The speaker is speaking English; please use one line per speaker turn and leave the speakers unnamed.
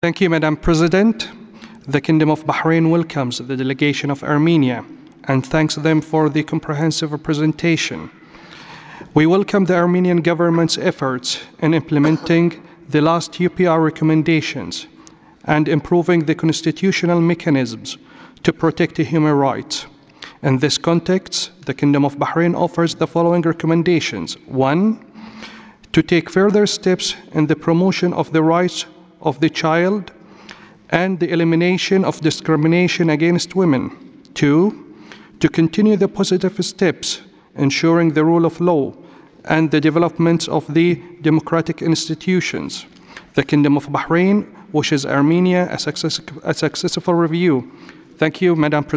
Thank you, Madam President. The Kingdom of Bahrain welcomes the delegation of Armenia and thanks them for the comprehensive representation. We welcome the Armenian government's efforts in implementing the last UPR recommendations and improving the constitutional mechanisms to protect human rights. In this context, the Kingdom of Bahrain offers the following recommendations. 1. To take further steps in the promotion of the rights of the child and the elimination of discrimination against women. 2. To continue the positive steps ensuring the rule of law and the development of the democratic institutions. The Kingdom of Bahrain wishes Armenia a successful review. Thank you, Madam President.